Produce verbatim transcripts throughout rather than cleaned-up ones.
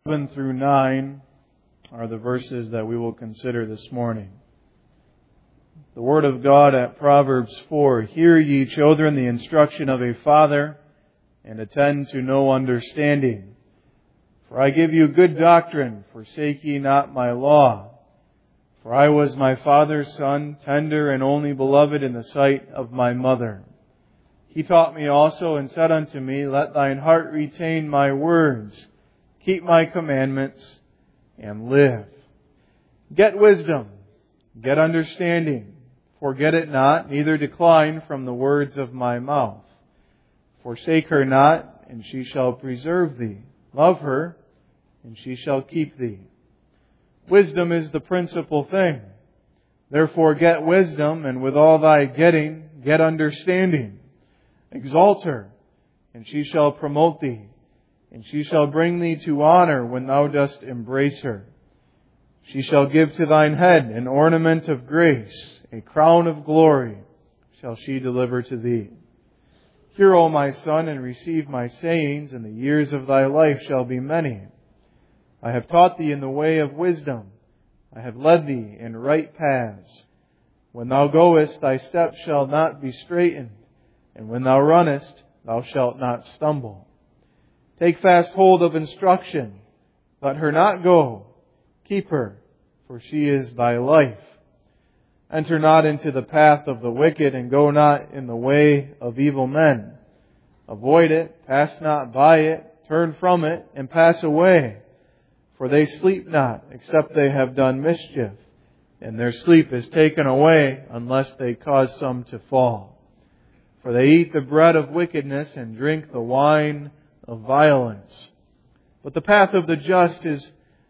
seven through nine are the verses that we will consider this morning. The Word of God at Proverbs four, "Hear ye, children, the instruction of a father, and attend to no understanding. For I give you good doctrine, forsake ye not my law. For I was my father's son, tender and only beloved in the sight of my mother. He taught me also and said unto me, Let thine heart retain my words, keep my commandments, and live. Get wisdom, get understanding, forget it not, neither decline from the words of my mouth. Forsake her not, and she shall preserve thee. Love her, and she shall keep thee. Wisdom is the principal thing. Therefore get wisdom, and with all thy getting, get understanding. Exalt her, and she shall promote thee, and she shall bring thee to honor when thou dost embrace her. She shall give to thine head an ornament of grace, a crown of glory shall she deliver to thee. Hear, O my son, and receive my sayings, and the years of thy life shall be many. I have taught thee in the way of wisdom. I have led thee in right paths. When thou goest, thy steps shall not be straitened, and when thou runnest, thou shalt not stumble. Take fast hold of instruction. Let her not go. Keep her, for she is thy life. Enter not into the path of the wicked, and go not in the way of evil men. Avoid it, pass not by it, turn from it, and pass away. For they sleep not, except they have done mischief, and their sleep is taken away, unless they cause some to fall. For they eat the bread of wickedness, and drink the wine of violence. But the path of the just is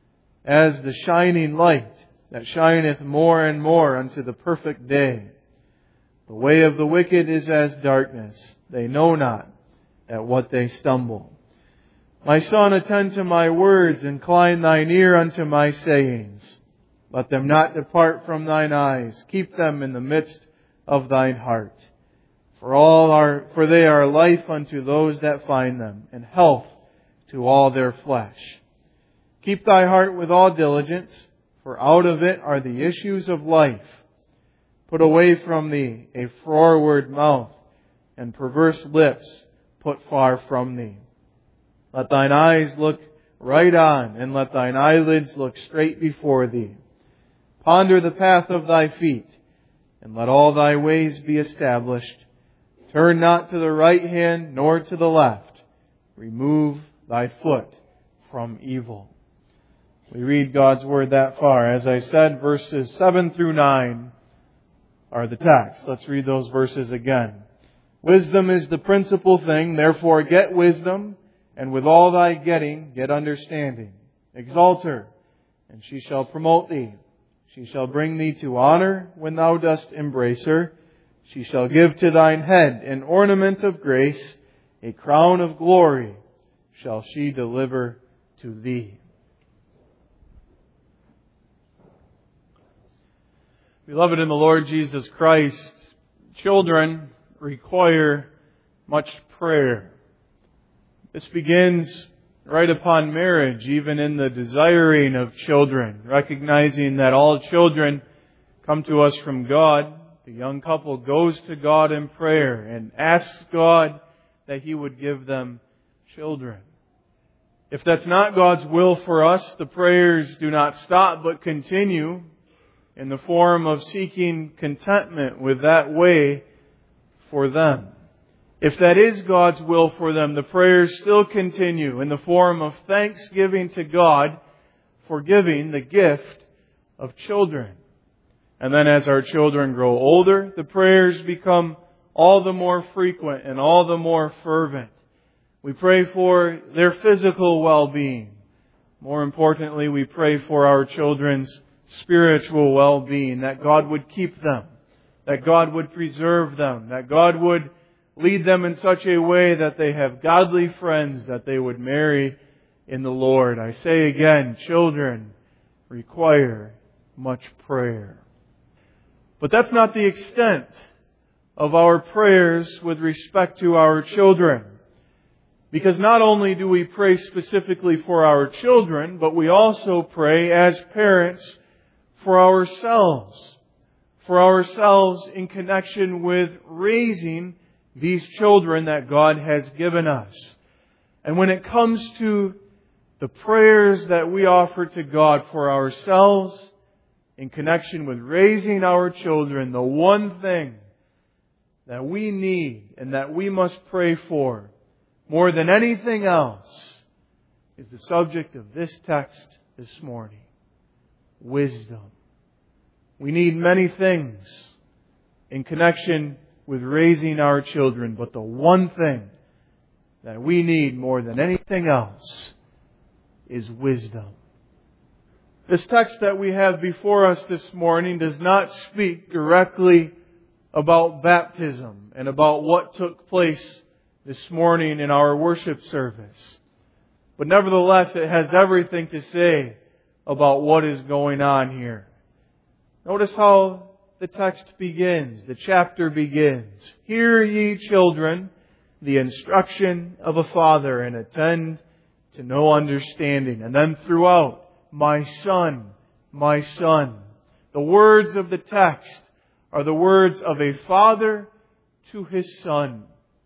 as the shining light, that shineth more and more unto the perfect day. The way of the wicked is as darkness. They know not at what they stumble. My son, attend to my words, incline thine ear unto my sayings. Let them not depart from thine eyes. Keep them in the midst of thine heart. For all are, for they are life unto those that find them, and health to all their flesh. Keep thy heart with all diligence, for out of it are the issues of life. Put away from thee a froward mouth, and perverse lips put far from thee. Let thine eyes look right on, and let thine eyelids look straight before thee. Ponder the path of thy feet, and let all thy ways be established. Turn not to the right hand, nor to the left. Remove thy foot from evil. We read God's Word that far. As I said, verses seven through nine are the text. Let's read those verses again. Wisdom is the principal thing. Therefore get wisdom, and with all thy getting, get understanding. Exalt her, and she shall promote thee. She shall bring thee to honor when thou dost embrace her. She shall give to thine head an ornament of grace, a crown of glory shall she deliver to thee. Beloved in the Lord Jesus Christ, children require much prayer. This begins right upon marriage, even in the desiring of children, recognizing that all children come to us from God. The young couple goes to God in prayer and asks God that He would give them children. If that's not God's will for us, the prayers do not stop but continue in the form of seeking contentment with that way for them. If that is God's will for them, the prayers still continue in the form of thanksgiving to God for giving the gift of children. And then as our children grow older, the prayers become all the more frequent and all the more fervent. We pray for their physical well-being. More importantly, we pray for our children's spiritual well-being, that God would keep them, that God would preserve them, that God would lead them in such a way that they have godly friends that they would marry in the Lord. I say again, children require much prayer. But that's not the extent of our prayers with respect to our children. Because not only do we pray specifically for our children, but we also pray as parents for ourselves. For ourselves in connection with raising these children that God has given us. And when it comes to the prayers that we offer to God for ourselves in connection with raising our children, the one thing that we need and that we must pray for more than anything else is the subject of this text this morning. Wisdom. We need many things in connection with raising our children, but the one thing that we need more than anything else is wisdom. This text that we have before us this morning does not speak directly about baptism and about what took place this morning in our worship service. But nevertheless, it has everything to say about what is going on here. Notice how the text begins, the chapter begins. Hear ye children, the instruction of a father, and attend to no understanding. And then throughout, my son, my son. The words of the text are the words of a father to his son.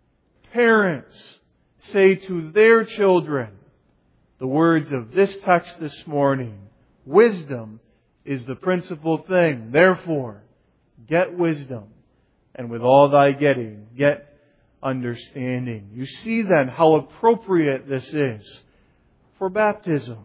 Parents say to their children the words of this text this morning. Wisdom is the principal thing. Therefore, get wisdom, and with all thy getting, get understanding. You see then how appropriate this is for baptism.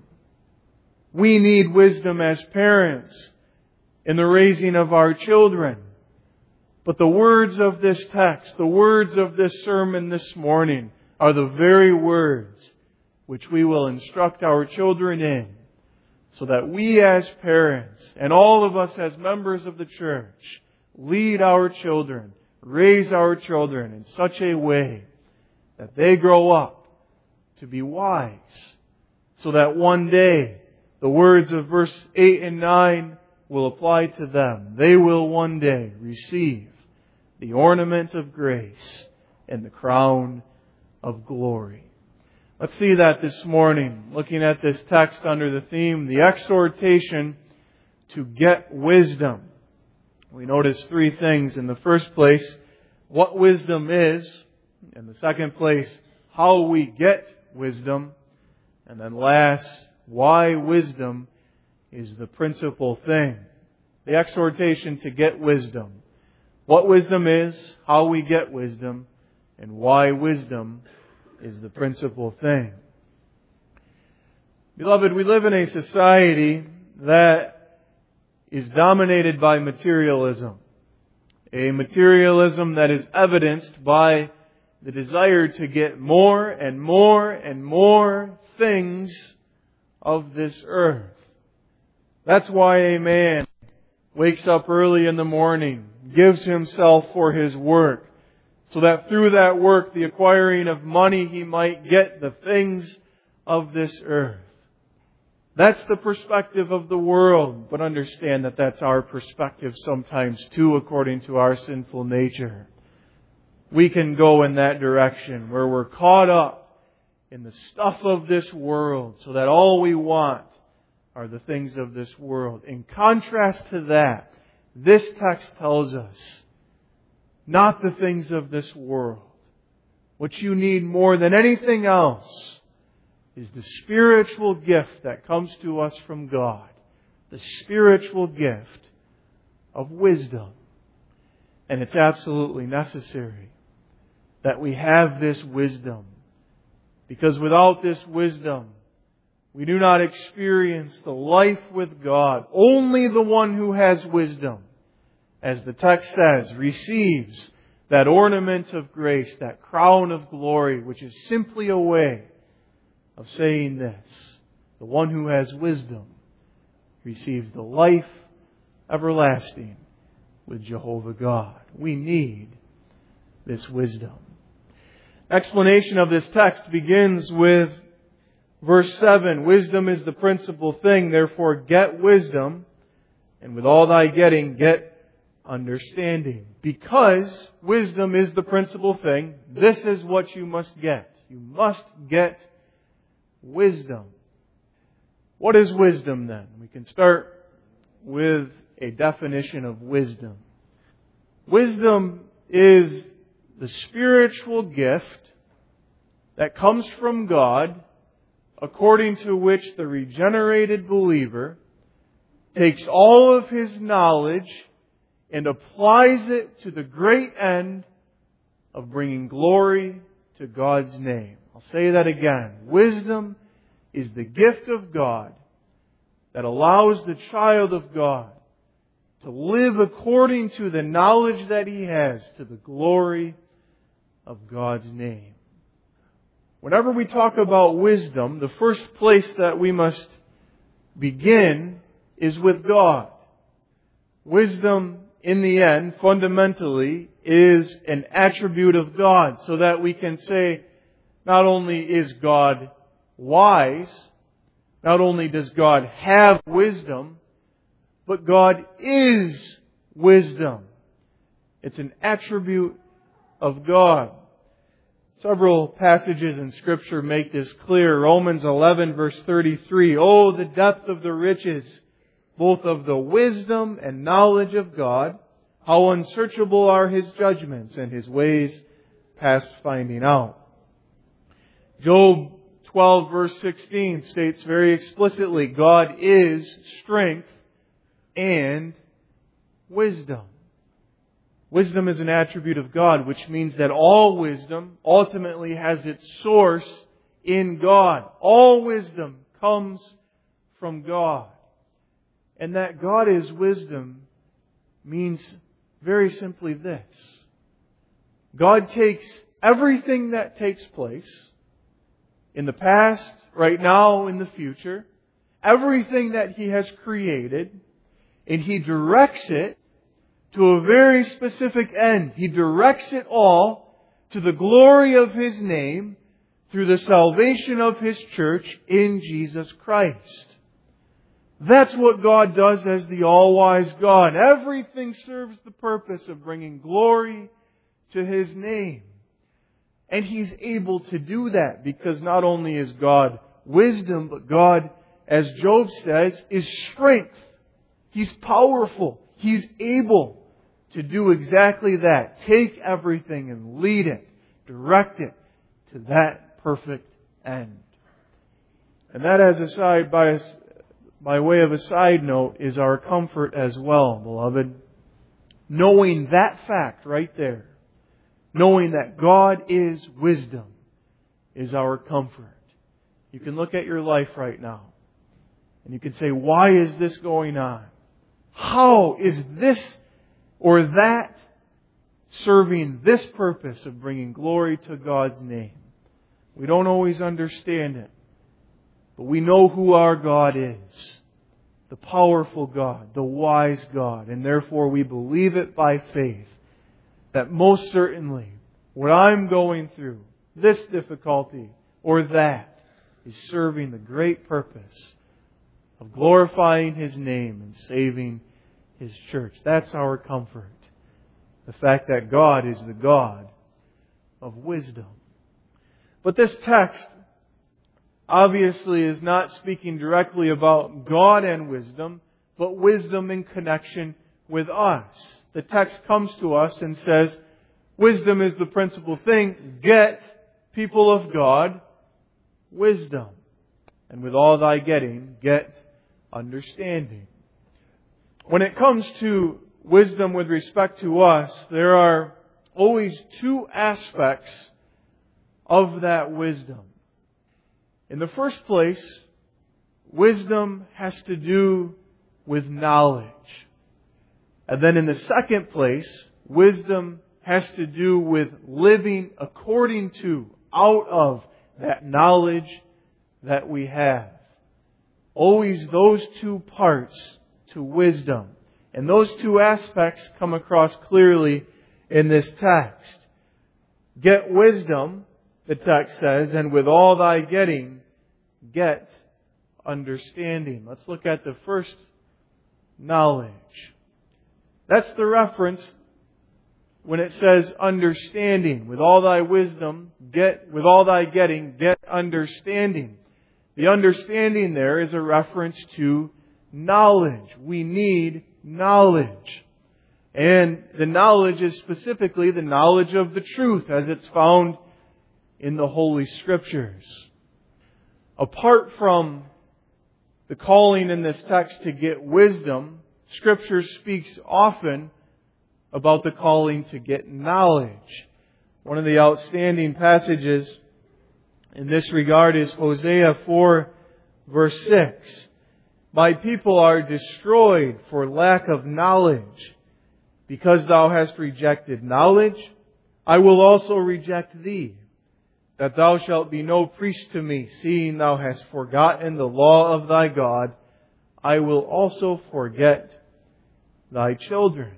We need wisdom as parents in the raising of our children. But the words of this text, the words of this sermon this morning, are the very words which we will instruct our children in, so that we as parents, and all of us as members of the church, lead our children, raise our children in such a way that they grow up to be wise, so that one day the words of verse eight and nine will apply to them. They will one day receive the ornament of grace and the crown of glory. Let's see that this morning, looking at this text under the theme, the exhortation to get wisdom. We notice three things. In the first place, what wisdom is. In the second place, how we get wisdom. And then last, why wisdom is the principal thing. The exhortation to get wisdom. What wisdom is, how we get wisdom, and why wisdom is the principal thing. Beloved, we live in a society that is dominated by materialism. A materialism that is evidenced by the desire to get more and more and more things of this earth. That's why a man wakes up early in the morning, gives himself for his work, so that through that work, the acquiring of money, he might get the things of this earth. That's the perspective of the world, but understand that that's our perspective sometimes too, according to our sinful nature. We can go in that direction where we're caught up in the stuff of this world, so that all we want are the things of this world. In contrast to that, this text tells us, not the things of this world. What you need more than anything else is the spiritual gift that comes to us from God. The spiritual gift of wisdom. And it's absolutely necessary that we have this wisdom. Because without this wisdom, we do not experience the life with God. Only the one who has wisdom, as the text says, receives that ornament of grace, that crown of glory, which is simply a way of saying this. The one who has wisdom receives the life everlasting with Jehovah God. We need this wisdom. Explanation of this text begins with verse seven. Wisdom is the principal thing, therefore get wisdom, and with all thy getting, get understanding. Because wisdom is the principal thing, this is what you must get. You must get wisdom. What is wisdom then? We can start with a definition of wisdom. Wisdom is the spiritual gift that comes from God, according to which the regenerated believer takes all of his knowledge and applies it to the great end of bringing glory to God's name. I'll say that again. Wisdom is the gift of God that allows the child of God to live according to the knowledge that he has to the glory of God's name. Whenever we talk about wisdom, the first place that we must begin is with God. Wisdom, in the end, fundamentally, is an attribute of God, so that we can say, not only is God wise, not only does God have wisdom, but God is wisdom. It's an attribute of God. Several passages in Scripture make this clear. Romans eleven verse thirty-three. Oh, the depth of the riches, both of the wisdom and knowledge of God. How unsearchable are His judgments and His ways past finding out. Job twelve verse sixteen states very explicitly, God is strength and wisdom. Wisdom is an attribute of God, which means that all wisdom ultimately has its source in God. All wisdom comes from God. And that God is wisdom means very simply this. God takes everything that takes place in the past, right now, in the future, everything that He has created, and He directs it to a very specific end. He directs it all to the glory of His name through the salvation of His church in Jesus Christ. That's what God does as the all-wise God. Everything serves the purpose of bringing glory to His name. And He's able to do that because not only is God wisdom, but God, as Job says, is strength. He's powerful. He's able to do exactly that. Take everything and lead it, direct it to that perfect end. And that, as a side by, by way of a side note, is our comfort as well, beloved. Knowing that fact right there, knowing that God is wisdom, is our comfort. You can look at your life right now and you can say, why is this going on? How is this or that serving this purpose of bringing glory to God's name? We don't always understand it, but we know who our God is. The powerful God, the wise God, and therefore we believe it by faith that most certainly what I'm going through, this difficulty or that, is serving the great purpose of glorifying His name and saving His church. That's our comfort. The fact that God is the God of wisdom. But this text obviously is not speaking directly about God and wisdom, but wisdom in connection with us. The text comes to us and says, wisdom is the principal thing. Get, people of God, wisdom. And with all thy getting, get understanding. When it comes to wisdom with respect to us, there are always two aspects of that wisdom. In the first place, wisdom has to do with knowledge. And then in the second place, wisdom has to do with living according to, out of that knowledge that we have. Always those two parts to wisdom. And those two aspects come across clearly in this text. Get wisdom, the text says, and with all thy getting, get understanding. Let's look at the first, knowledge. That's the reference when it says understanding. With all thy wisdom, get, with all thy getting, get understanding. The understanding there is a reference to knowledge. We need knowledge. And the knowledge is specifically the knowledge of the truth as it's found in the Holy Scriptures. Apart from the calling in this text to get wisdom, Scripture speaks often about the calling to get knowledge. One of the outstanding passages in this regard is Hosea four, verse six. My people are destroyed for lack of knowledge. Because thou hast rejected knowledge, I will also reject thee, that thou shalt be no priest to me, seeing thou hast forgotten the law of thy God. I will also forget thy children.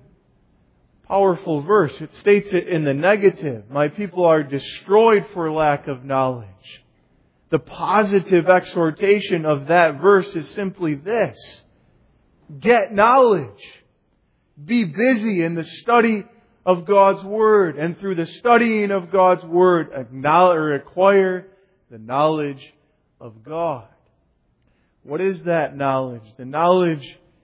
Powerful verse. It states it in the negative. My people are destroyed for lack of knowledge. The positive exhortation of that verse is simply this: get knowledge. Be busy in the study of God's Word, and through the studying of God's Word, acknowledge or acquire the knowledge of God. What is that knowledge? The knowledge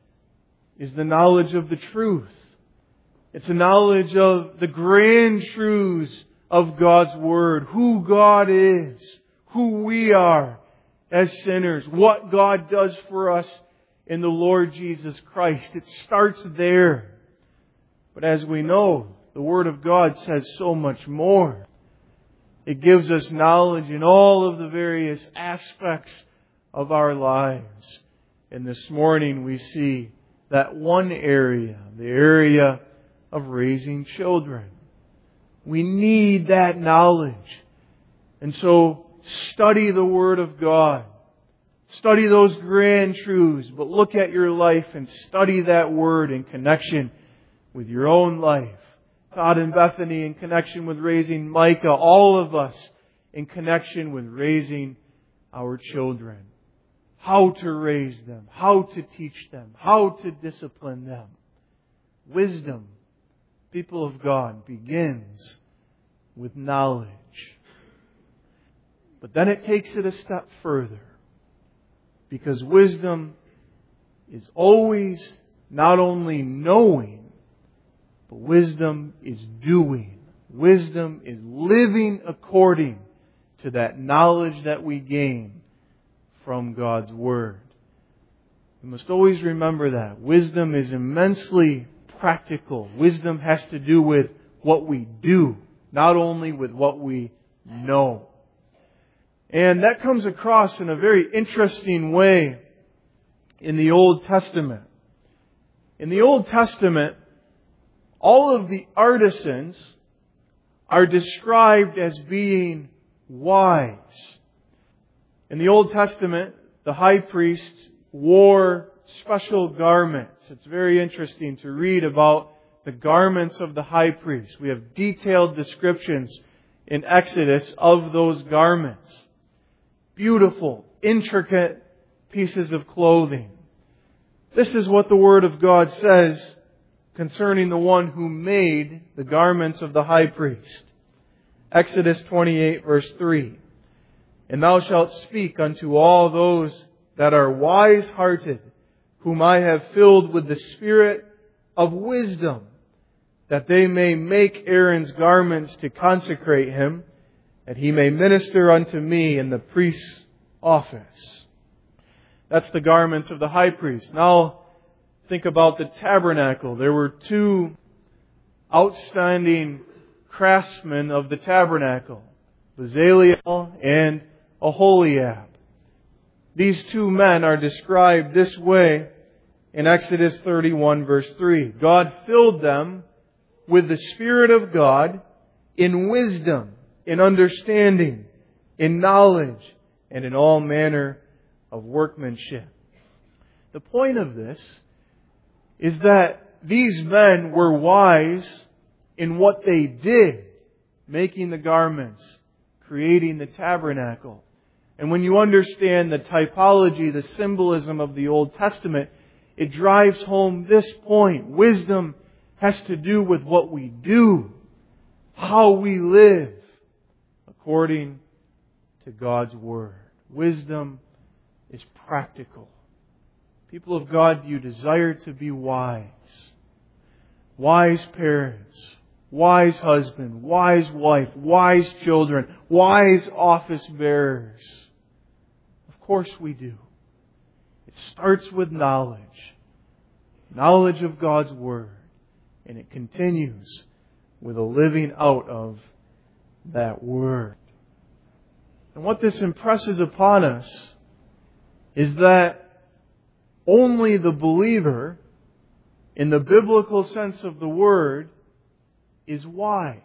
is the knowledge of the truth. It's a knowledge of the grand truths of God's Word, who God is, who we are as sinners, what God does for us in the Lord Jesus Christ. It starts there. But as we know, the Word of God says so much more. It gives us knowledge in all of the various aspects of our lives. And this morning we see that one area, the area of raising children. We need that knowledge. And so study the Word of God. Study those grand truths, but look at your life and study that Word in connection with your own life. Todd and Bethany in connection with raising Micah, all of us in connection with raising our children. How to raise them, how to teach them, how to discipline them. Wisdom, people of God, begins with knowledge. But then it takes it a step further. Because wisdom is always not only knowing, but wisdom is doing. Wisdom is living according to that knowledge that we gain from God's Word. We must always remember that. Wisdom is immensely practical. Wisdom has to do with what we do, not only with what we know. And that comes across in a very interesting way in the Old Testament. In the Old Testament, all of the artisans are described as being wise. In the Old Testament, the high priest wore special garments. It's very interesting to read about the garments of the high priest. We have detailed descriptions in Exodus of those garments. Beautiful, intricate pieces of clothing. This is what the Word of God says concerning the one who made the garments of the high priest. Exodus twenty-eight, verse three. And thou shalt speak unto all those that are wise-hearted, whom I have filled with the spirit of wisdom, that they may make Aaron's garments to consecrate him, that he may minister unto me in the priest's office. That's the garments of the high priest. Now, think about the tabernacle. There were two outstanding craftsmen of the tabernacle, Bezaleel and Aholiab. These two men are described this way in Exodus thirty-one, verse three. God filled them with the Spirit of God in wisdom, in understanding, in knowledge, and in all manner of workmanship. The point of this is that these men were wise in what they did, making the garments, creating the tabernacle. And when you understand the typology, the symbolism of the Old Testament, it drives home this point. Wisdom has to do with what we do, how we live according to God's Word. Wisdom is practical. People of God, do you desire to be wise? Wise parents, wise husband, wise wife, wise children, wise office bearers. Of course we do. It starts with knowledge. Knowledge of God's Word. And it continues with a living out of that Word. And what this impresses upon us is that only the believer, in the biblical sense of the word, is wise.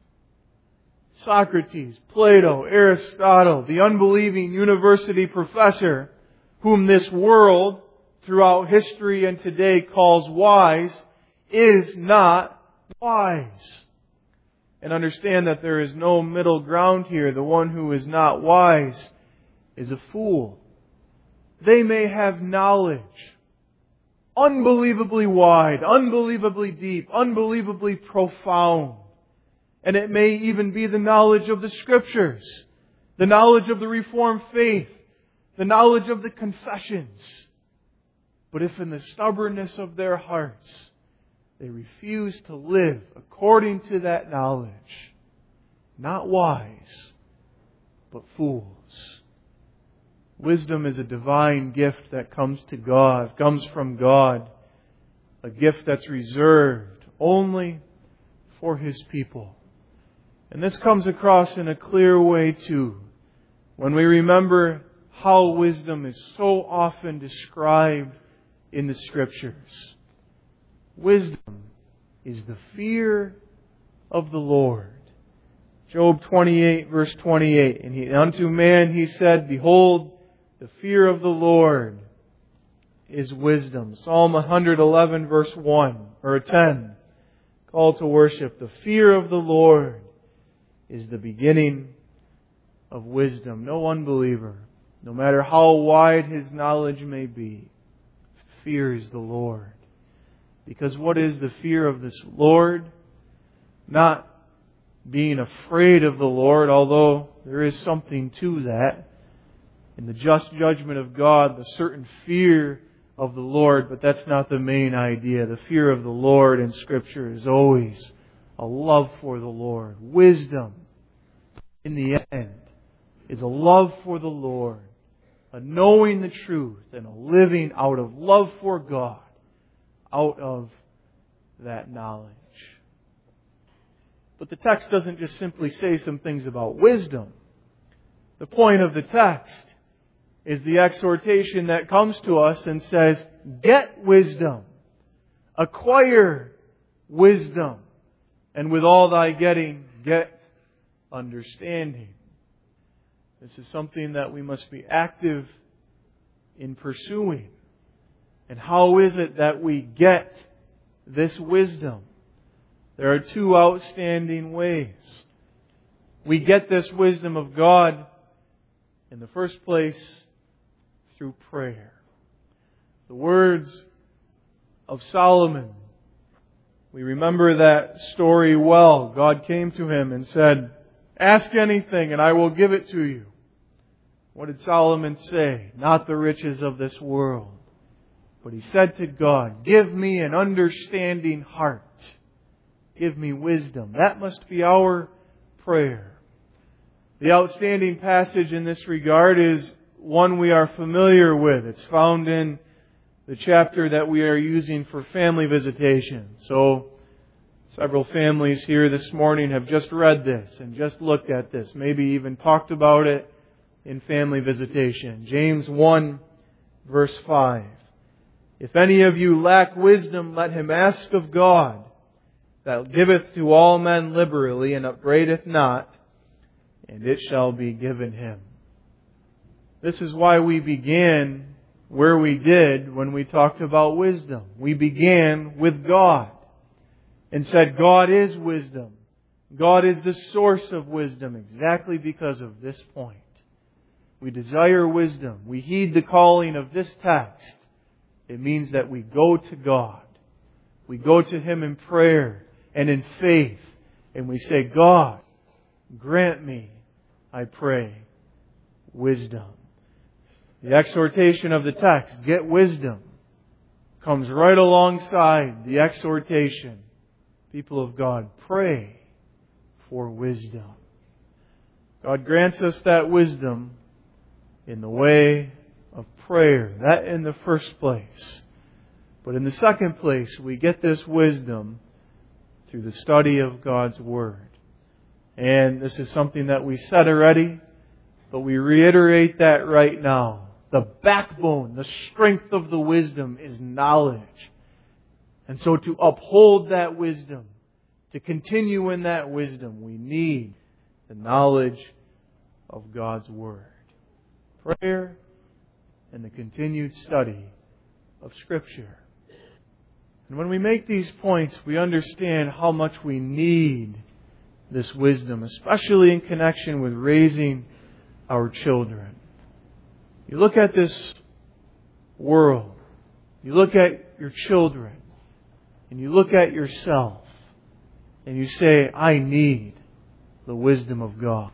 Socrates, Plato, Aristotle, the unbelieving university professor, whom this world, throughout history and today, calls wise, is not wise. And understand that there is no middle ground here. The one who is not wise is a fool. They may have knowledge, unbelievably wide, unbelievably deep, unbelievably profound. And it may even be the knowledge of the Scriptures, the knowledge of the Reformed faith, the knowledge of the confessions. But if in the stubbornness of their hearts they refuse to live according to that knowledge, not wise, but fools. Wisdom is a divine gift that comes to God, comes from God. A gift that's reserved only for His people. And this comes across in a clear way too, when we remember how wisdom is so often described in the Scriptures. Wisdom is the fear of the Lord. Job twenty-eight, verse twenty-eight. And he, unto man he said, Behold, the fear of the Lord is wisdom. Psalm one eleven, verse one, or ten. Call to worship. The fear of the Lord is the beginning of wisdom. No unbeliever, no matter how wide his knowledge may be, fears the Lord. Because what is the fear of this Lord? Not being afraid of the Lord, although there is something to that. In the just judgment of God, the certain fear of the Lord, but that's not the main idea. The fear of the Lord in Scripture is always a love for the Lord. Wisdom, in the end, is a love for the Lord, a knowing the truth, and a living out of love for God, out of that knowledge. But the text doesn't just simply say some things about wisdom. The point of the text is the exhortation that comes to us and says, get wisdom, acquire wisdom, and with all thy getting, get understanding. This is something that we must be active in pursuing. And how is it that we get this wisdom? There are two outstanding ways. We get this wisdom of God, in the first place, through prayer. The words of Solomon, we remember that story well. God came to him and said, ask anything and I will give it to you. What did Solomon say? Not the riches of this world. But he said to God, give me an understanding heart. Give me wisdom. That must be our prayer. The outstanding passage in this regard is one we are familiar with. It's found in the chapter that we are using for family visitation. So, several families here this morning have just read this and just looked at this, maybe even talked about it in family visitation. James one, verse five. If any of you lack wisdom, let him ask of God, that giveth to all men liberally and upbraideth not, and it shall be given him. This is why we began where we did when we talked about wisdom. We began with God and said God is wisdom. God is the source of wisdom exactly because of this point. We desire wisdom. We heed the calling of this text. It means that we go to God, We go to Him in prayer and in faith, and we say, God, grant me, I pray, wisdom. The exhortation of the text, get wisdom, comes right alongside the exhortation. People of God, pray for wisdom. God grants us that wisdom in the way of prayer. That in the first place. But in the second place, we get this wisdom through the study of God's Word. And this is something that we said already, but we reiterate that right now. The backbone, the strength of the wisdom is knowledge. And so to uphold that wisdom, to continue in that wisdom, we need the knowledge of God's Word. Prayer and the continued study of Scripture. And when we make these points, we understand how much we need this wisdom, especially in connection with raising our children. You look at this world, you look at your children, and you look at yourself, and you say, I need the wisdom of God.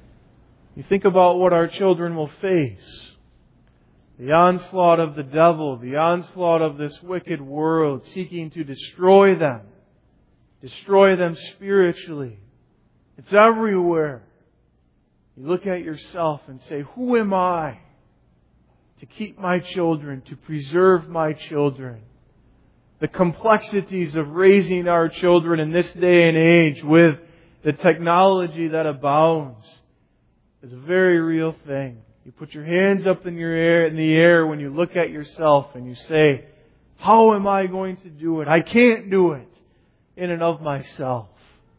You think about what our children will face. The onslaught of the devil, the onslaught of this wicked world seeking to destroy them, destroy them spiritually. It's everywhere. You look at yourself and say, who am I to keep my children, to preserve my children? The complexities of raising our children in this day and age with the technology that abounds is a very real thing. You put your hands up in your air, in the air when you look at yourself and you say, how am I going to do it? I can't do it in and of myself.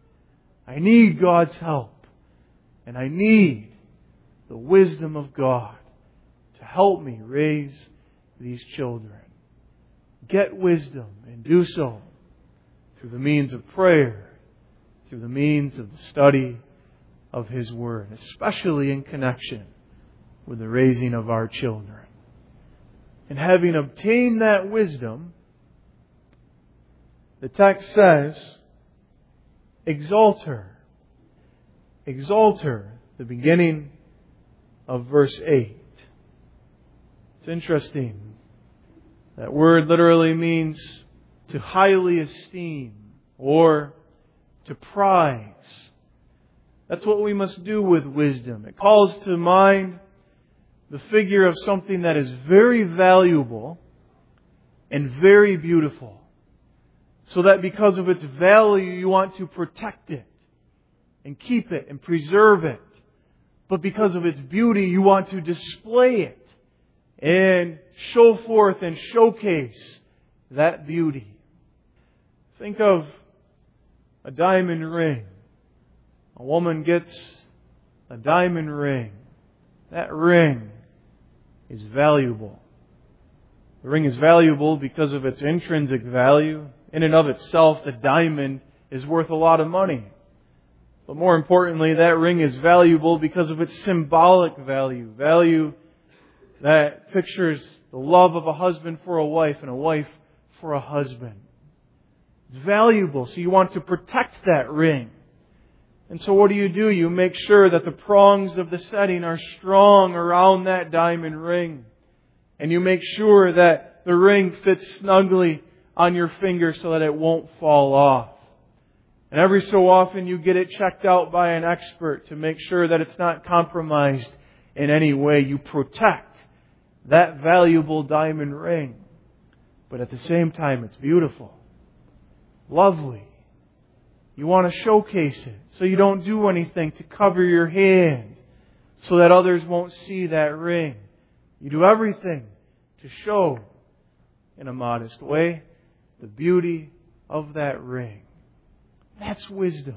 I need God's help. And I need the wisdom of God to help me raise these children. Get wisdom and do so through the means of prayer, through the means of the study of His Word, especially in connection with the raising of our children. And having obtained that wisdom, the text says, exalt her. Exalt her, the beginning of verse eight. It's interesting. That word literally means to highly esteem or to prize. That's what we must do with wisdom. It calls to mind the figure of something that is very valuable and very beautiful. So that because of its value, you want to protect it and keep it and preserve it. But because of its beauty, you want to display it and show forth and showcase that beauty. Think of a diamond ring. A woman gets a diamond ring. That ring is valuable. The ring is valuable because of its intrinsic value. In and of itself, the diamond is worth a lot of money. But more importantly, that ring is valuable because of its symbolic value. Value that pictures the love of a husband for a wife and a wife for a husband. It's valuable, so you want to protect that ring. And so what do you do? You make sure that the prongs of the setting are strong around that diamond ring. And you make sure that the ring fits snugly on your finger so that it won't fall off. And every so often you get it checked out by an expert to make sure that it's not compromised in any way. You protect that valuable diamond ring. But at the same time, it's beautiful. Lovely. You want to showcase it. So you don't do anything to cover your hand so that others won't see that ring. You do everything to show, in a modest way, the beauty of that ring. That's wisdom.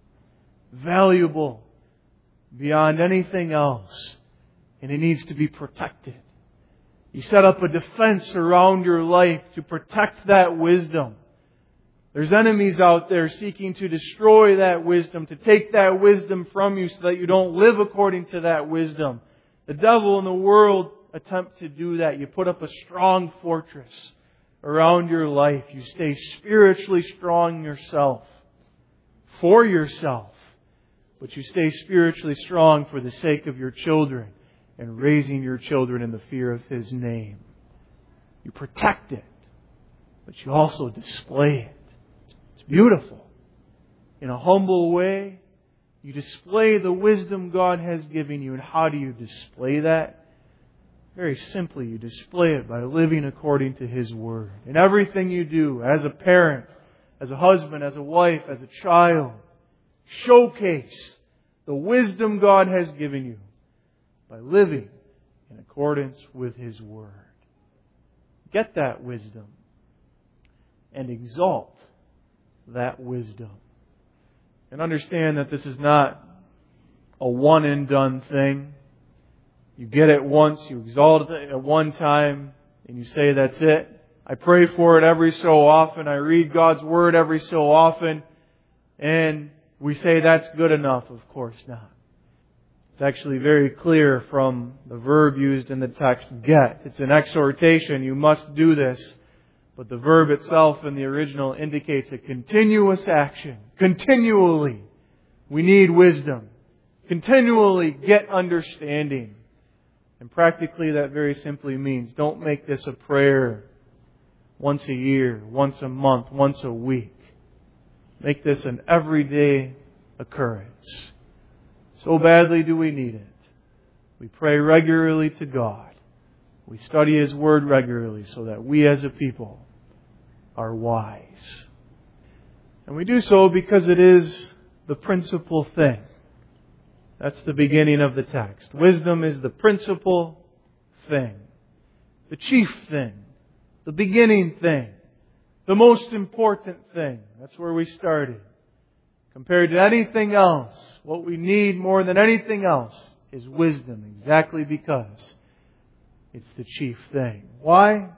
Valuable beyond anything else. And it needs to be protected. You set up a defense around your life to protect that wisdom. There's enemies out there seeking to destroy that wisdom, to take that wisdom from you so that you don't live according to that wisdom. The devil and the world attempt to do that. You put up a strong fortress around your life. You stay spiritually strong yourself, for yourself, but you stay spiritually strong for the sake of your children and raising your children in the fear of His name. You protect it, but you also display it. It's beautiful. In a humble way, you display the wisdom God has given you. And how do you display that? Very simply, you display it by living according to His Word. In everything you do, as a parent, as a husband, as a wife, as a child, showcase the wisdom God has given you by living in accordance with His Word. Get that wisdom and exalt that wisdom. And understand that this is not a one and done thing. You get it once, you exalt it at one time, and you say, that's it. I pray for it every so often. I read God's Word every so often. And we say that's good enough. Of course not. It's actually very clear from the verb used in the text, get. It's an exhortation. You must do this. But the verb itself in the original indicates a continuous action. Continually. We need wisdom. Continually get understanding. And practically that very simply means don't make this a prayer once a year, once a month, once a week. Make this an everyday occurrence. So badly do we need it. We pray regularly to God. We study His Word regularly so that we as a people are wise. And we do so because it is the principal thing. That's the beginning of the text. Wisdom is the principal thing. The chief thing. The beginning thing. The most important thing. That's where we started. Compared to anything else, what we need more than anything else is wisdom. Exactly because it's the chief thing. Why?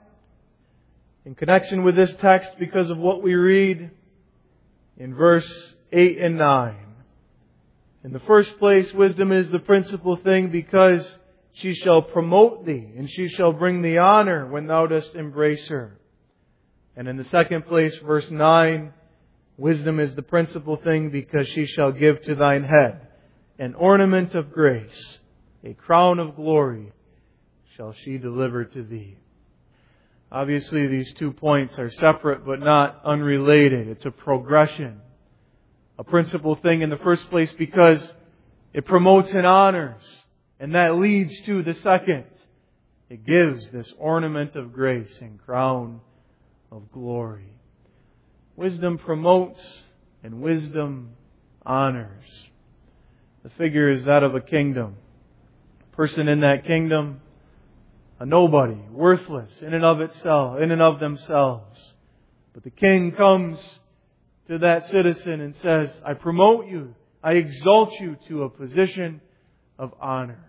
In connection with this text, because of what we read in verse eight and nine. In the first place, wisdom is the principal thing because she shall promote thee, and she shall bring thee honor when thou dost embrace her. And in the second place, verse nine, wisdom is the principal thing because she shall give to thine head an ornament of grace, a crown of glory shall she deliver to thee. Obviously, these two points are separate but not unrelated. It's a progression. A principal thing in the first place because it promotes and honors. And that leads to the second. It gives this ornament of grace and crown of glory. Wisdom promotes and wisdom honors. The figure is that of a kingdom. A person in that kingdom, a nobody, worthless in and of itself, in and of themselves. But the king comes to that citizen and says, I promote you, I exalt you to a position of honor.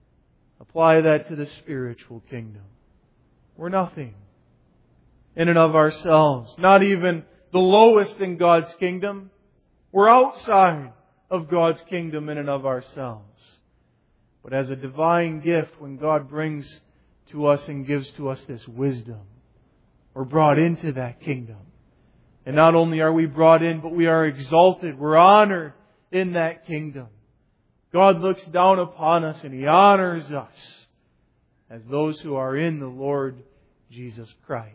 Apply that to the spiritual kingdom. We're nothing in and of ourselves. Not even the lowest in God's kingdom. We're outside of God's kingdom in and of ourselves. But as a divine gift, when God brings to us and gives to us this wisdom, we're brought into that kingdom. And not only are we brought in, but we are exalted. We're honored in that kingdom. God looks down upon us and He honors us as those who are in the Lord Jesus Christ.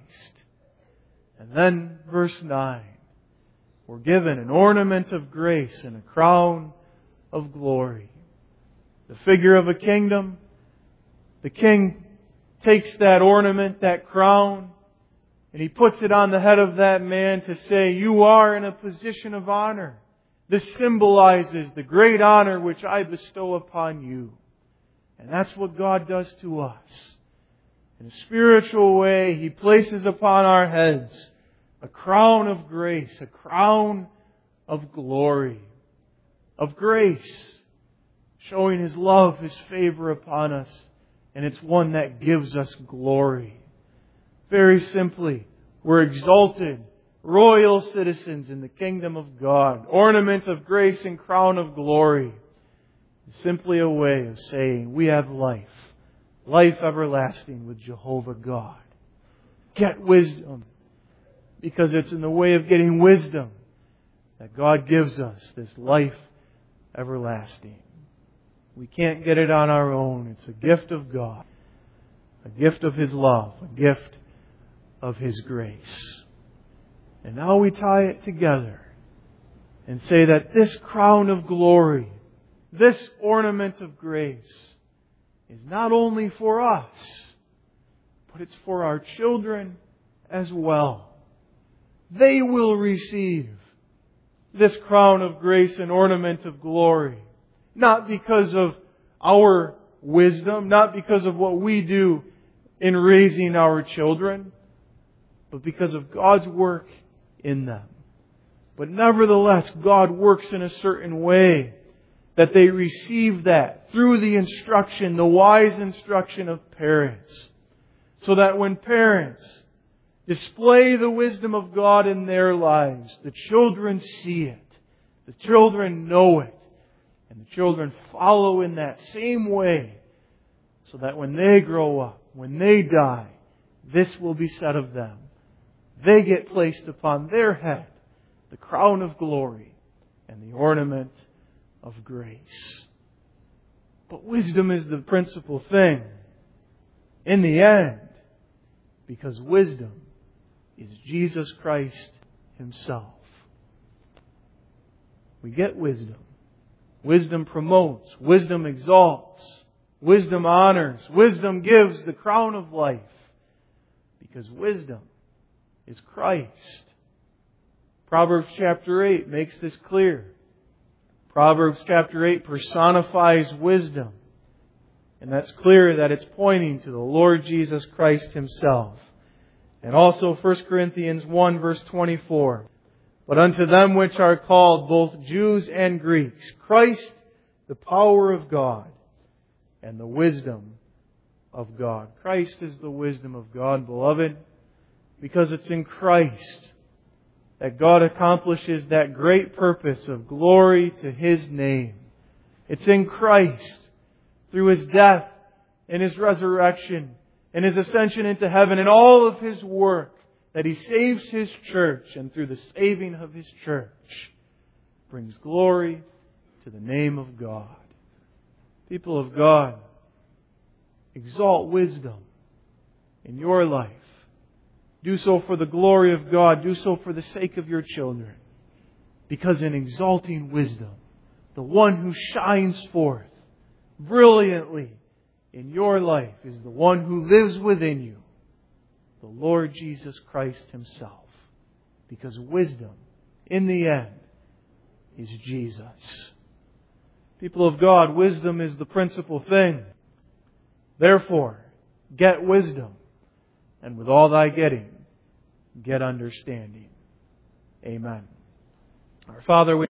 And then verse nine. We're given an ornament of grace and a crown of glory. The figure of a kingdom. The king takes that ornament, that crown, and he puts it on the head of that man to say, you are in a position of honor. This symbolizes the great honor which I bestow upon you. And that's what God does to us. In a spiritual way, He places upon our heads a crown of grace, a crown of glory, of grace, showing His love, His favor upon us. And it's one that gives us glory. Very simply, we're exalted, royal citizens in the kingdom of God. Ornament of grace and crown of glory. It's simply a way of saying we have life. Life everlasting with Jehovah God. Get wisdom. Because it's in the way of getting wisdom that God gives us this life everlasting. We can't get it on our own. It's a gift of God. A gift of His love. A gift of His grace. And now we tie it together and say that this crown of glory, this ornament of grace, is not only for us, but it's for our children as well. They will receive this crown of grace and ornament of glory, not because of our wisdom, not because of what we do in raising our children, but because of God's work in them. But nevertheless, God works in a certain way that they receive that through the instruction, the wise instruction of parents. So that when parents display the wisdom of God in their lives, the children see it, the children know it, and the children follow in that same way, so that when they grow up, when they die, this will be said of them. They get placed upon their head the crown of glory and the ornament of grace. But wisdom is the principal thing in the end, because wisdom is Jesus Christ Himself. We get wisdom. Wisdom promotes. Wisdom exalts. Wisdom honors. Wisdom gives the crown of life. Because wisdom is Christ. Proverbs chapter eight makes this clear. Proverbs chapter eight personifies wisdom. And that's clear that it's pointing to the Lord Jesus Christ Himself. And also First Corinthians one verse twenty-four. But unto them which are called, both Jews and Greeks, Christ, the power of God, and the wisdom of God. Christ is the wisdom of God, beloved, because it's in Christ that God accomplishes that great purpose of glory to His name. It's in Christ, through His death and His resurrection and His ascension into heaven and all of His work, that He saves His church, and through the saving of His church brings glory to the name of God. People of God, exalt wisdom in your life. Do so for the glory of God. Do so for the sake of your children. Because in exalting wisdom, the one who shines forth brilliantly in your life is the one who lives within you, the Lord Jesus Christ Himself. Because wisdom, in the end, is Jesus. People of God, wisdom is the principal thing. Therefore, get wisdom, and with all thy getting, get understanding. Amen. Our Father, we